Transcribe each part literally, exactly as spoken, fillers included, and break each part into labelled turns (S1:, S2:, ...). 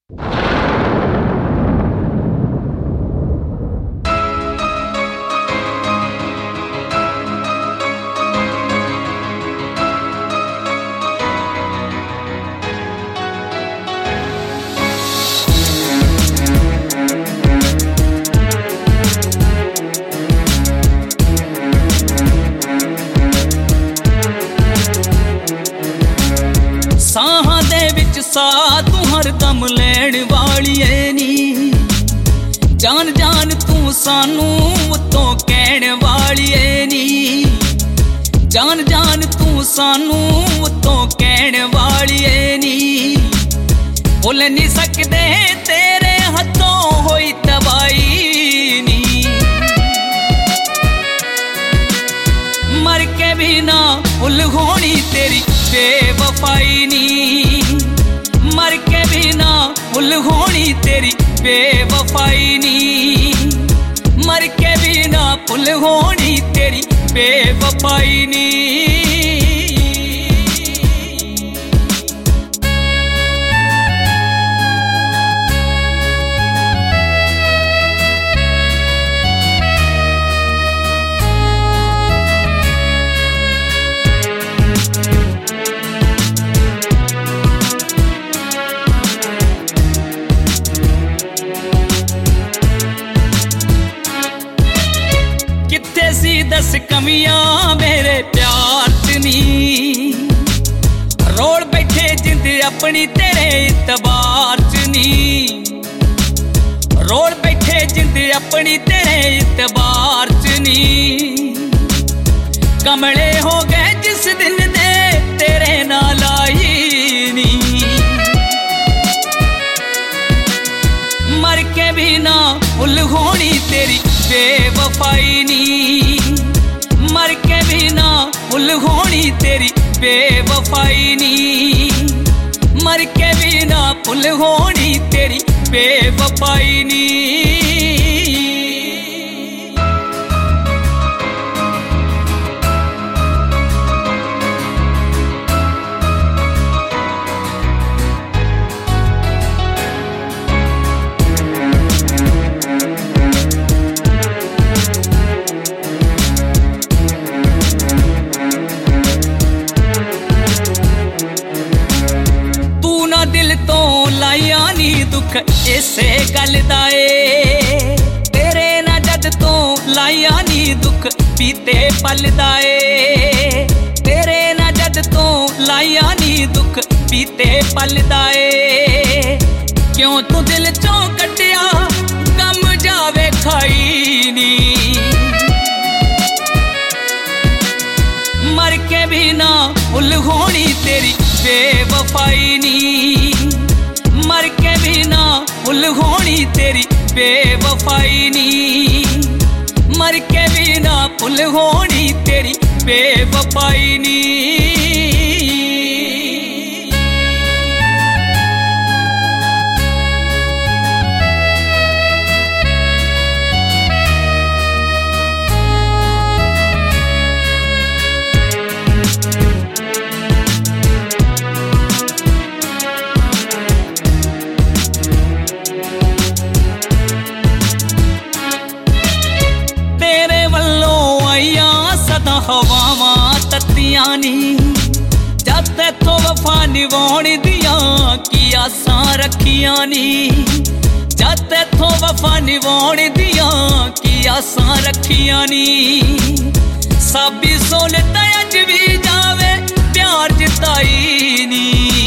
S1: साहां दे विच साह तू हरदम लैण वाली ऐ नी, जान जान तू सानू उत्तों कहण वाली ऐ नी, जान जान तू सानू उत्तों कहण वाली ऐ नी। भुल नहीं सकदे तेरे हथों होई तबाही नी, मर के भी ना भुल होनी तेरी बेवफाई नी, मर के भी ना भुल होनी तेरी बेवफाई नी, मर के भी ना भुल होनी तेरी बेवफाई नी। दस कमियां मेरे प्यार च नी, रोड़ बैठे जिंद अपनी तेरे इतबार च नी, रोड़ बैठे जिंद अपनी तेरे इतबार च नी। कमले हो गए जिस दिन दे तेरे नाल आई नी, मर के भी ना भुल होनी तेरी बेवफाई नी, मर के भी ना भुल होनी तेरी बेवफाई नी, मर के भी ना भुल होनी तेरी बेवफाई नी। दिल तो लाया नी दुख इसे गल दा ए, तेरे ना जद तो लाया नी दुख पीते पल दा ए, तेरे ना जद तो लाया नी दुख पीते पल दा ए। क्यों तू दिल चों कटिया गम जावे खाई नी, मर के भी ना भुल होनी तेरी बेवफाई नी, मर के भी ना भुल होनी तेरी बेवफाई नी, मर के भी ना भुल होनी तेरी बेवफाई नी। हवावां तत्तियां नी, जद तैथों वफा निभाउण दियां की आसां रखियां नी, जद तैथों वफा निभाउण दियां की आसां रखियां नी। साबी सोहलत अज भी जावे प्यार जताई नी,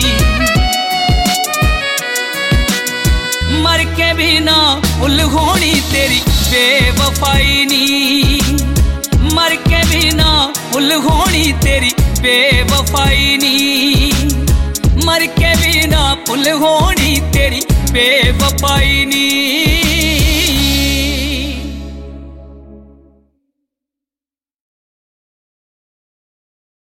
S1: मर के भी ना भुल होनी तेरी बेवफाई नी, मर के भी ना भुल होनी तेरी बेवफाई नी, मर के भी ना भुल होनी तेरी बेवफाई नी।